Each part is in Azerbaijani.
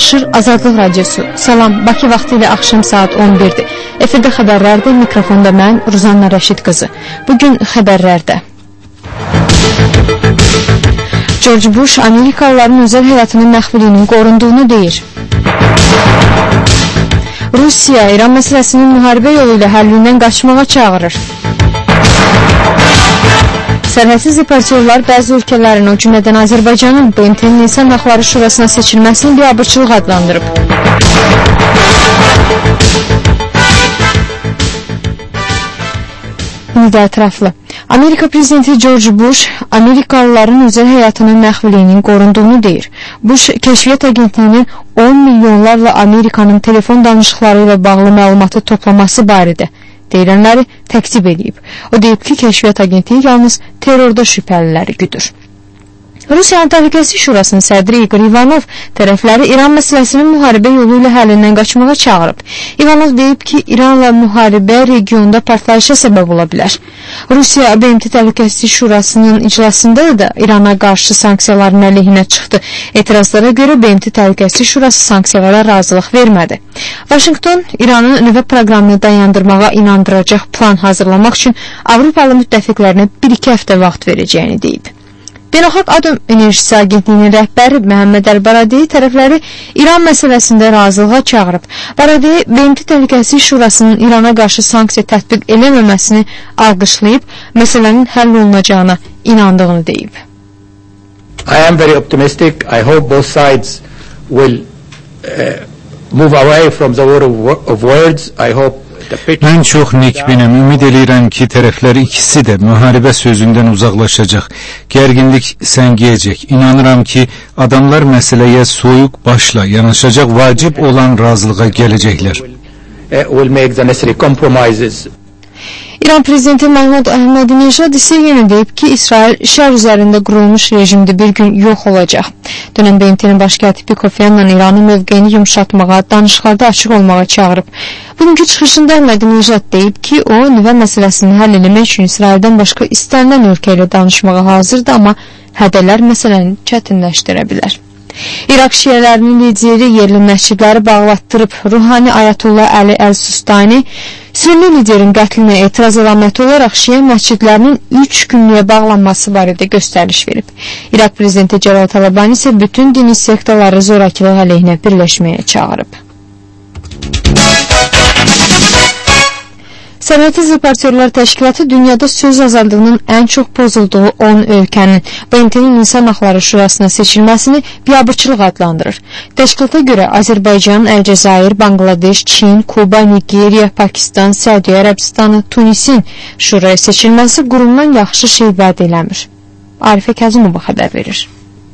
danışır Azadlıq Radiosu. Salam, Bakı vaxtı ilə axşam saat 11-dir. Efirdə xəbərlərdə, mikrofonda mən, Ruzanna Rəşid qızı. Bugün xəbərlərdə. George Bush, Amerikalıların özəl həyatının məxfiliyinin qorunduğunu deyir. Rusiya, İran məsələsinin müharibə yolu ilə həllindən qaçmağa çağırır. Sərhədsiz reportyorlar bəzi ölkələrin, o cümlədən Azərbaycanın BMT-nin İnsan Haqları Şurasına seçilməsini biabırçılıq adlandırıb. İndi ətraflı. Amerika prezidenti George Bush, Amerikalıların özəl həyatının məxfiliyinin qorunduğunu deyir. Bush, Kəşfiyyat Agentliyinin 10 milyonlarla Amerikanın telefon danışıqları ilə bağlı məlumatı toplaması barədə deyilənləri təqsib edib. O deyib ki, Kəşfiyyat Agentliyi yalnız terrorda şübhəliləri güdür. Rusiyanın Təhlükəsizlik Şurasının sədri Igor Ivanov tərəfləri İran məsələsinin müharibə yolu ilə həllindən qaçmağa çağırıb. Ivanov deyib ki, İranla müharibə regionda partlayışa səbəb ola bilər. Rusiya BMT Təhlükəsizlik Şurasının iclasında da İrana qarşı sanksiyaların əleyhinə çıxdı. Etirazlara görə BMT Təhlükəsizlik Şurası sanksiyalara razılıq vermədi. Vaşinqton İranın nüvə proqramını dayandırmağa inandıracaq plan hazırlamaq üçün Avropalı müttəfiqlərinə 1-2 həftə vaxt verəcəyini deyib. Beynəlxalq Atom Enerjisi Agentliyinin rəhbəri Məhəmməd Əl-Baradei tərəfləri İran məsələsində razılığa çağırıb. Baradei BMT Təhlükəsizlik Şurasının İrana qarşı sanksiya tətbiq eləməməsini alqışlayıb, məsələnin həll olunacağına inandığını deyib. I am very optimistic. I hope both sides will move away from the war of words. I hope Mən çox nikbinəm, ümid eləyirəm ki, tərəflər ikisi də müharibə sözündən uzaqlaşacaq, gərginlik səngiyəcək. İnanıram ki, adamlar məsələyə soyuq başla yanaşacaq, vacib olan razılığa gələcəklər. İran prezidenti Mahmud Ahmadinejad isə yenə deyib ki, İsrail şər üzərində qurulmuş rejimdə bir gün yox olacaq. Dünən BMT-nin baş katibi Kofi Annan İranın mövqeyini yumşatmağa, danışıqlarda açıq olmağa çağırıb. Bugünkü çıxışında Ahmadinejad deyib ki, o, nüvə məsələsini həll eləmək üçün İsraildən başqa istənilən ölkə ilə danışmağa hazırdır, amma hədələr məsələni çətinləşdirə bilər. İraq şiələrinin lideri yerli məscidləri bağlatdırıb. Ruhani Ayətullah Əli Əl-Sistani Sünni liderin qətlinə etiraz əlaməti olaraq şiə məscidlərinin 3 günlüyə bağlanması barədə göstəriş verib. İraq prezidenti Cəlal Talabani isə bütün dini sektaları zorakılıq əleyhinə birləşməyə çağırıb. Sərhədsiz Reportyorlar Təşkilatı dünyada söz azadlığının ən çox pozulduğu 10 ölkənin BMT-nin İnsan Haqları Şurasına seçilməsini biabırçılıq adlandırır. Təşkilata görə Azərbaycan, Əlcəzair, Bangladeş, Çin, Kuba, Nigeriya, Pakistan, Səudiyyə Ərəbistanı, Tunisin şuraya seçilməsi qurumdan yaxşı şey vəd eləmir. Arifə Kəzimova xəbər verir.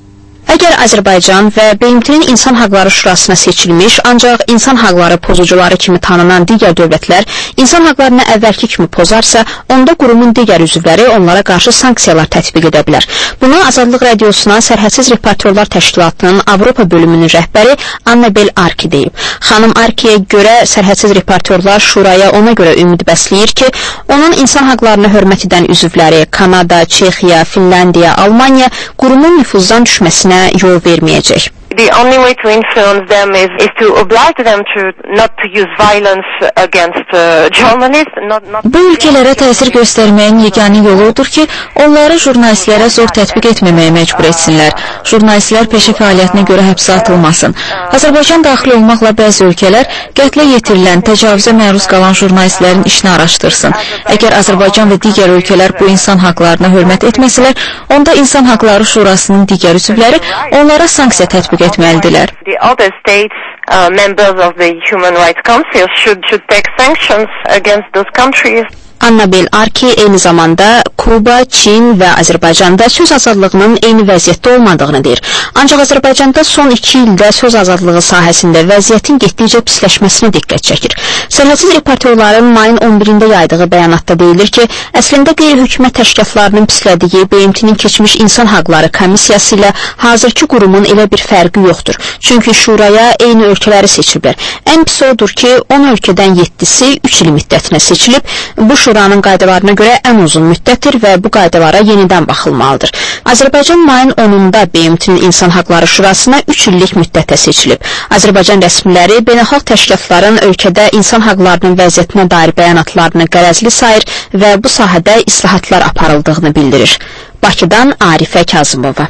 Əgər Azərbaycan və BMT-nin İnsan Haqları Şurasına seçilmiş, ancaq insan haqları pozucuları kimi tanınan digər dövlətlər insan haqlarını əvvəlki kimi pozarsa, onda qurumun digər üzvləri onlara qarşı sanksiyalar tətbiq edə bilər. Bunu Azadlıq Radiosuna Sərhədsiz Reportyorlar Təşkilatının Avropa bölümünün rəhbəri Annabel Arki deyib. Xanım Arkiyə görə Sərhədsiz Reportyorlar Şuraya ona görə ümid bəsləyir ki, onun insan haqlarını hörmət edən üzvləri Kanada, Çexiya, Finlandiya, Almaniya qurumun nüfuzdan düşməsinə yol verməyəcək. The only way to influence them is to oblige them not to use violence against journalists. Bu ülkələrə təsir göstərməyin yeganə yolu odur ki, onları jurnalistlərə zor tətbiq etməməyə məcbur etsinlər. Jurnalistlər peşə fəaliyyətinə görə həbsə atılmasın. Azərbaycan daxil olmaqla bəzi ölkələr qətlə yetirilən, təcavüzə məruz qalan jurnalistlərin işini araşdırsın. Əgər Azərbaycan və digər ölkələr bu insan haqlarına hörmət etməsələr, onda İnsan Haqları Şurasının digər üzvləri onlara sanksiya tətbiq etməlidirlər. The other states, members of the Human Rights Council should take sanctions against those countries. Annabel Arki eyni zamanda Kuba, Çin və Azərbaycanda söz azadlığının eyni vəziyyətdə olmadığını deyir. Ancaq Azərbaycanda son 2 ildə söz azadlığı sahəsində vəziyyətin getdikcə pisləşməsinə diqqət çəkir. Sərhədsiz Reportyorların mayın 11-də yaydığı bəyanatda deyilir ki, əslində qeyri-hökumət təşkilatlarının pislədiyi BMT-nin keçmiş insan haqları komissiyası ilə hazırki qurumun elə bir fərqi yoxdur. Çünki şuraya eyni ölkələri seçiblər. Ən pis odur ki, 10 ölkədən 7-si 3 il müddətinə seçilib. Bu şura Şuranın qaydalarına görə ən uzun müddətdir və bu qaydalara yenidən baxılmalıdır. Azərbaycan mayın 10-da BMT-nin İnsan Haqları Şurasına 3 illik müddətə seçilib. Azərbaycan rəsmiləri beynəlxalq təşkilatların ölkədə insan haqlarının vəziyyətinə dair bəyanatlarını qərəzli sayır və bu sahədə islahatlar aparıldığını bildirir. Bakıdan Arifə Kazımova.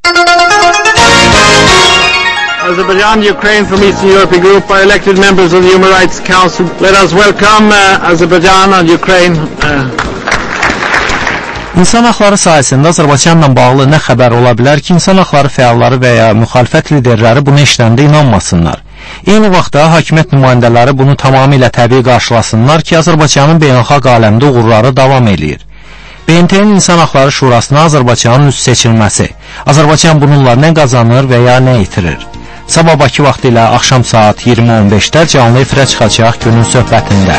Azerbaijan, Ukraine from Eastern European Group are elected members of the Human Rights Council. Let us welcome Azerbaijan and Ukraine. İnsan haqları sahəsində Azərbaycanla bağlı nə xəbər ola bilər ki, insan haqları fəalları və ya müxalifət liderləri bunu eşidəndə inanmasınlar. Eyni vaxtda hakimiyyət nümayəndələri bunu tamamilə təbii qarşılasınlar ki, Azərbaycanın beynəlxalq aləmdə uğurları davam eləyir. BMT-nin İnsan Haqları Şurasına Azərbaycanın üst seçilməsi. Azərbaycan bununla nə qazanır və ya nə itirir? Sabah Bakı vaxtı ilə axşam saat 20:15-də canlı efirə çıxacaq günün söhbətində.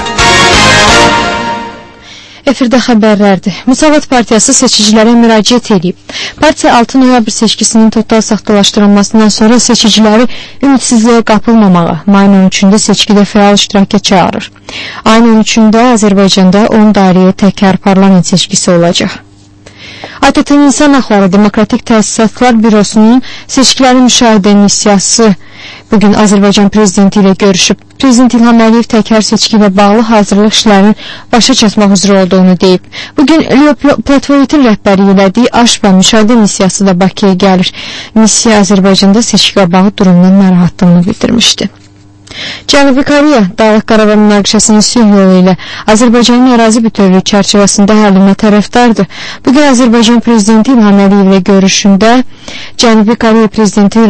Efirdə xəbərlərdir. Müsavat Partiyası seçicilərə müraciət edib. Partiya 6 noyabr seçkisinin total saxtalaşdırılmasından sonra seçiciləri ümidsizliyə qapılmamağa, mayın 13-də seçkidə fəal iştiraka çağırır. Ayın 13-də Azərbaycanda 10 dairəyə təkrar parlament seçkisi olacaq. ATƏT-in İnsan Haqları Demokratik Təsisatlar Bürosunun seçkiləri müşahidə missiyası bugün Azərbaycan prezidenti ilə görüşüb. Prezident İlham Əliyev təkrar seçki ilə bağlı hazırlıq işlərinin başa çatmaq üzrə olduğunu deyib. Bugün Leo Platovitin rəhbəri elədiyi aş və müşahidə missiyası da Bakıya gəlir. Missiya Azərbaycanda seçki ilə bağlı durumdan narahatlığını bildirmişdi. Cənubi Koreya, Dağlıq Qarabağ münaqişəsinin sülh yolu ilə Azərbaycanın ərazi bütövlüyü çərçivəsində həllinə tərəfdardır. Bugün Azərbaycan prezidenti İlham Əliyev ilə görüşündə Cənubi Koreya prezidenti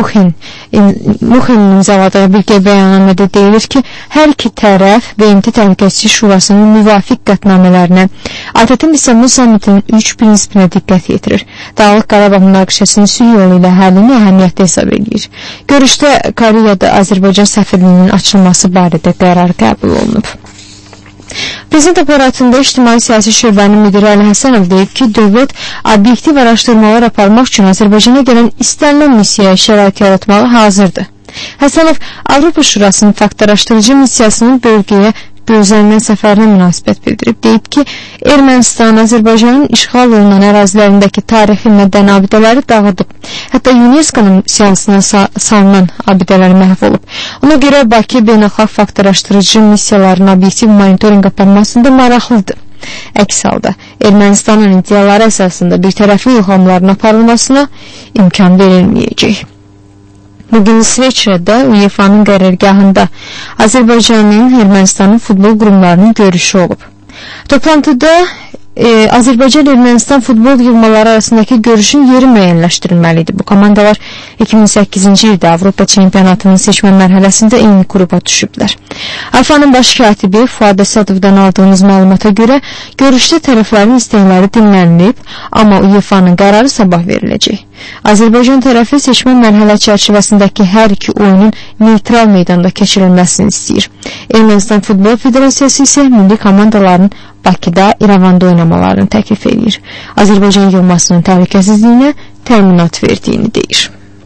Muxinin imzaladığı birgə bəyannamədə deyilir ki, hər iki tərəf BMT Təhlükəsizlik Şurasının müvafiq qətnamələrinə, ATƏT-in İstanbul Sammitinin 3 prinsipinə diqqət yetirir. Dağlıq Qarabağ münaqişəsinin sülh yolu ilə həllini əhəmiyyətli hesab edir. Görüşdə Koreyada Azərbaycan səfirliyinin açılması barədə qərar qəbul olunub. Prezident aparatında İctimai Siyasi Şöbənin müdiri Əli Həsənov deyib ki, dövlət obyektiv araşdırmalar aparmaq üçün Azərbaycana gələn istənilən missiyaya şərait yaratmağa hazırdır. Həsənov Avropa Şurasının fakt araşdırıcı missiyasının bölgəyə gözlənilən səfərinə münasibət bildirib. Deyib ki, Ermənistan Azərbaycanın işğal olunan ərazilərindəki tarixi mədəni abidələri dağıdıb. Hətta UNESCO-nun siyasına salınan abidələri məhv olub. Ona görə Bakı beynəlxalq fakt araşdırıcı missiyaların obyektiv monitorinq aparmasında maraqlıdır. Əks halda Ermənistanın iddiaları əsasında bir tərəfli ilhamların aparılmasına imkan verilməyəcək. Bugün İsveçrədə UEFA'nın qərargahında Azərbaycanın Ermənistanın futbol qurumlarının görüşü olub. Toplantıda Azərbaycan-Ermənistan futbol yığmaları arasındakı görüşün yeri müəyyənləşdirilməlidir. Bu komandalar 2008-ci ildə Avropa çempionatının seçmə mərhələsində eyni qrupa düşüblər. AFA-nın baş katibi Fuad Əsadovdan aldığımız məlumata görə görüşdə tərəflərin istəkləri dinlənilib, amma UEFA-nın qərarı sabah veriləcək. Azərbaycan tərəfi seçmə mərhələ çərçivəsindəki hər iki oyunun neytral meydanda keçirilməsini istəyir. Ermənistan Futbol Federasiyası isə milli komandaların Bakıda, İrəvanda oynamalarını təklif edir. Azərbaycan yığmasının təhlükəsizliyinə təminat verdiyini deyir.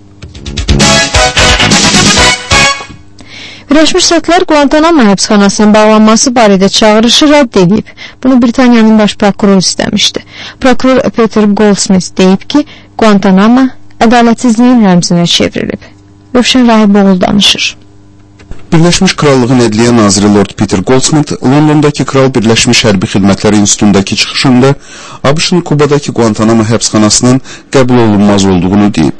Birləşmiş Ştatlar Guantanamo həbsxanasının bağlanması barədə çağırışı rədd edib. Bunu Britaniyanın baş prokuroru istəmişdi. Prokuror Peter Goldsmith deyib ki, Guantanamo ədalətsizliyin rəmzinə çevrilib. Rövşən Rahiboğlu danışır. Birləşmiş Krallığın Ədliyyə Naziri Lord Peter Goldsmith Londondakı Kral Birləşmiş Hərbi Xidmətləri İnstitutundakı çıxışında ABŞ-ın Kubadakı Guantanamo həbsxanasının qəbul olunmaz olduğunu deyib.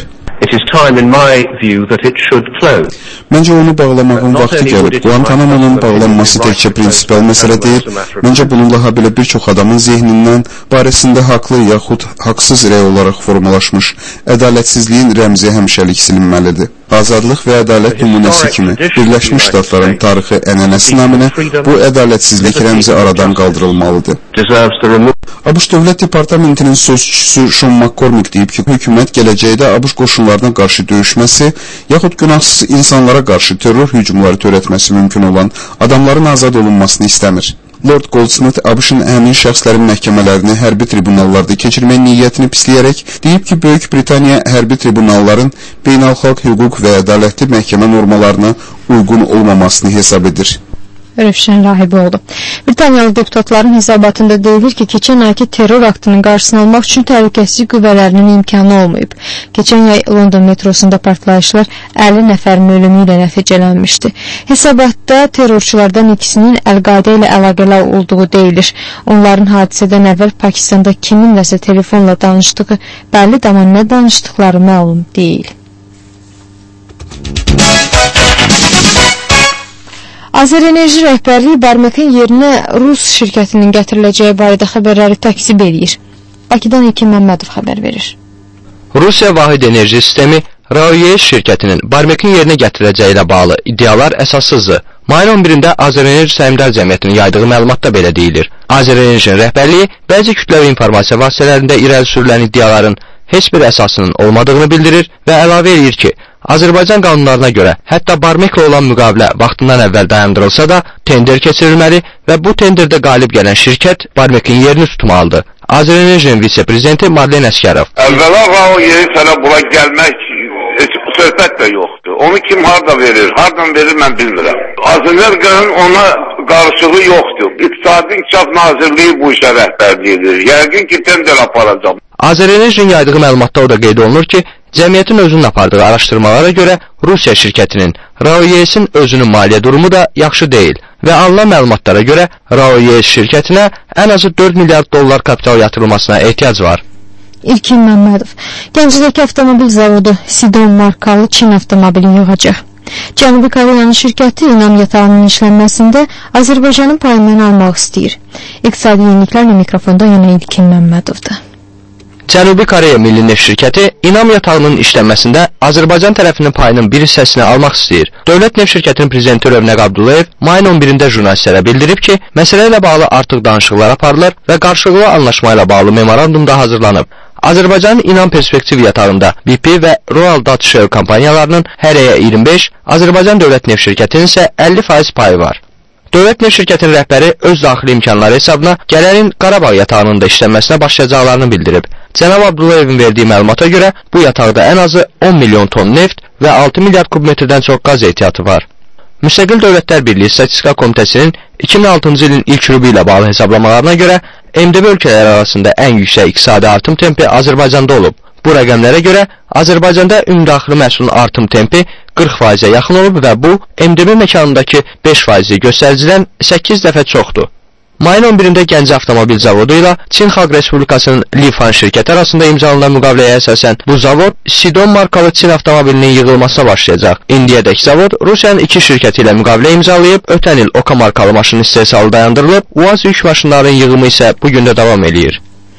Məncə onu bağlamağın vaxtı gəlib. Guantanamo'nun bağlanması təkcə prinsipal məsələ deyil. Məncə bununla habelə bir çox adamın zehnindən barəsində haqlı yaxud haqsız rəy olaraq formalaşmış ədalətsizliyin rəmzi həmişəlik silinməlidir. Azadlıq və ədalət nümunəsi kimi Birləşmiş Ştatların tarixi ənənəsi naminə bu ədalətsizlik rəmzi aradan qaldırılmalıdır. ABŞ Dövlət Departamentinin sözçüsü Sean McCormick deyib ki, hökumət gələcəkdə ABŞ qoşunlarına qarşı döyüşməsi, yaxud günahsız insanlara qarşı terror hücumları törətməsi mümkün olan adamların azad olunmasını istəmir. Lord Goldsmith ABŞ-ın həmin şəxslərin məhkəmələrini hərbi tribunallarda keçirmək niyyətini pisləyərək deyib ki, Böyük Britaniya hərbi tribunalların beynəlxalq hüquq və ədalətli məhkəmə normalarına uyğun olmamasını hesab edir. Rövşən Rahiboğlu. Britaniyalı deputatların hesabatında deyilir ki, keçən ayki terror aktının qarşısını almaq üçün təhlükəsizlik qüvvələrinin imkanı olmayıb. Keçən yay London metrosunda partlayışlar 50 nəfərin ölümü ilə nəticələnmişdi. Hesabatda terrorçulardan ikisinin Əl-Qaidə ilə əlaqəli olduğu deyilir. Onların hadisədən əvvəl Pakistanda kiminləsə telefonla danışdığı bəllidir, amma nə danışdıqları məlum deyil. Azərenerji rəhbərliyi Barmekin yerinə Rus şirkətinin gətiriləcəyi barədə xəbərləri təkzib edir. Bakıdan İlkin Məmmədov xəbər verir. Rusiya Vahid Enerji Sistemi RAOES şirkətinin Barmekin yerinə gətiriləcəyi ilə bağlı iddialar əsassızdır. Mayın 11-də Azərenerji Səhmdar Cəmiyyətinin yaydığı məlumatda belə deyilir. Azərenerjinin rəhbərliyi bəzi kütləvi informasiya vasitələrində irəli sürülən iddiaların heç bir əsasının olmadığını bildirir və əlavə edir ki, Azərbaycan qanunlarına görə hətta Barmeklə olan müqavilə vaxtından əvvəl dayandırılsa da tender keçirilməli və bu tenderdə qalib gələn şirkət Barmekin yerini tutmalıdır. Azərenerjinin vitse-prezidenti Marlen Əskərov. Əvvəla RAOES hələ bura gəlmək söhbət də yoxdur. Onu kim harda verir, hardan verir mən bilmirəm. Azərenerjinin ona qarşılığı yoxdur. İqtisadi İnkişaf Nazirliyi bu işə rəhbərlik edir. Yəqin ki, tender aparacaq. Azərenerjinin yaydığı məlumatda o da qeyd olunur ki, cəmiyyətin özünün apardığı araşdırmalara görə Rusiya şirkətinin RAOES-in özünün maliyyə durumu da yaxşı deyil və alınan məlumatlara görə RAOES şirkətinə ən azı 4 milyard dollar kapital yatırılmasına ehtiyac var. İlkin Məmmədov. Gəncədəki avtomobil zavodu Sidon markalı Çin avtomobili yığacaq. Cənubi Koreyanın şirkəti İnam yatağının işlənməsində Azərbaycanın payından almaq istəyir. İqtisadi yeniliklərlə mikrofonda yenə İlkin Məmmədovdur. Cənubi Koreya Milli Neft şirkəti İnam yatağının işlənməsində Azərbaycan tərəfinin payının bir hissəsini almaq istəyir. Dövlət Neft şirkətinin prezidenti Rövnəq Abdullayev mayın 11-də jurnalistlərə bildirib ki, məsələ ilə bağlı artıq danışıqlar aparılır və qarşılıqlı anlaşma ilə bağlı memorandum da hazırlanıb. Azərbaycanın İnam Perspektiv yatağında BP və Royal Dutch Shell kompaniyalarının hərəyə 25, Azərbaycan Dövlət Neft şirkətinin isə 50% payı var. Dövlət Neft şirkətinin rəhbəri öz daxili imkanları hesabına gələnin Qarabağ yatağının da işlənməsinə başlayacaqlarını bildirib. Cənab Abdullayevin verdiyi məlumata görə bu yataqda ən azı 10 milyon ton neft və 6 milyard kubmetrdən çox qaz ehtiyatı var. Müstəqil Dövlətlər Birliyi Statistika Komitəsinin 2006-cı ilin ilk rubu ilə bağlı hesablamalarına görə MDB ölkələri arasında ən yüksək iqtisadi artım tempi Azərbaycanda olub. Bu rəqəmlərə görə Azərbaycanda ümumdaxili məhsulun artım tempi 40%-ə yaxın olub və bu MDB məkanındakı 5% göstəricidən 8 dəfə çoxdur. Mayın 11-də Gəncə avtomobil zavodu ilə Çin Xalq Respublikasının Lifan şirkəti arasında imzalanan müqaviləyə əsasən bu zavod Sidon markalı Çin avtomobilinin yığılmasına başlayacaq. İndiyədək zavod Rusiyanın 2 şirkəti ilə müqavilə imzalayıb, ötən il Oka markalı maşın istehsalı dayandırılıb, UAZ yük maşınlarının yığımı isə bu gün də davam edir.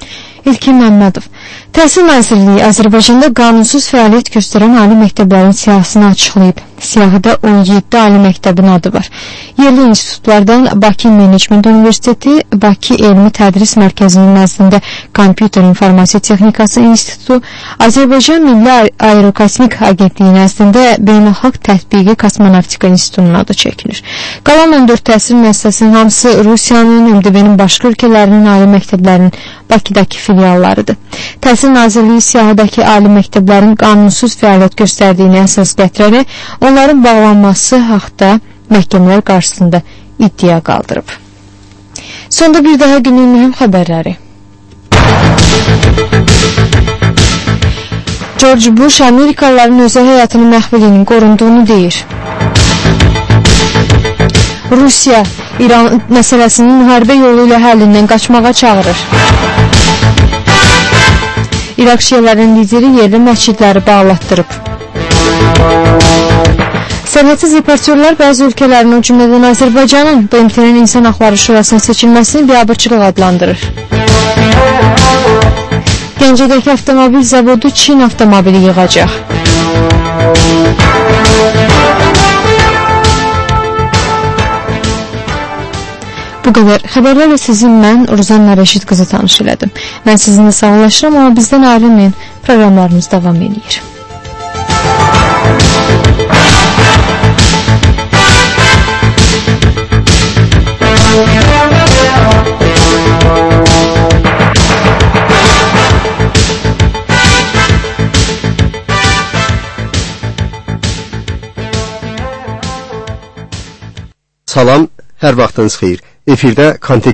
İlkin Məmmədov. Təhsil Nazirliyi Azərbaycanda qanunsuz fəaliyyət göstərən ali məktəblərin siyahısını açıqlayıb. Siyahıda 17 ali məktəbin adı var. Yerli institutlardan Bakı Menecment Universiteti, Bakı Elmi Tədris Mərkəzinin nəzdində Kompüter İnformasiya Texnikası İnstitutu, Azərbaycan Milli Aerokosmik Agentliyi nəzdində Beynəlxalq Tətbiqi Kosmonavtika İnstitutunun adı çəkilir. Qalan 14 təhsil müəssisəsinin hamısı Rusiyanın, MDB-nin başqa ölkələrinin ali məktəblərinin Bakıdakı filiallarıdır. Təhsil Nazirliyi siyahıdakı ali məktəblərin qanunsuz fəaliyyət göstərdiyini əsas gətirərək onların bağlanması haqda məhkəmələr qarşısında iddia qaldırıb. Sonda bir daha günün mühüm xəbərləri. George Bush Amerikalıların özəl həyatının məxfiliyinin qorunduğunu deyir. Rusiya İran məsələsinin müharibə yolu ilə həllindən qaçmağa çağırır. İraq şiələrinin lideri yerli məscidləri bağlatdırıb. Sərhədsiz reportyorlar bəzi ölkələrin, o cümlədən Azərbaycanın BMT-nin İnsan Haqları Şurasının seçilməsini biabırçılıq adlandırır. Gəncədəki avtomobil zavodu Çin avtomobili yığacaq. Bu qədər. Xəbərlərlə sizin mən Ruzanna Rəşid qızı tanış elədim. Mən sizinlə sağlaşıram, amma bizdən ayrılmayın. Proqramlarımız davam edir. Salam. Hər vaxtınız xeyir. Efirdə Kontekst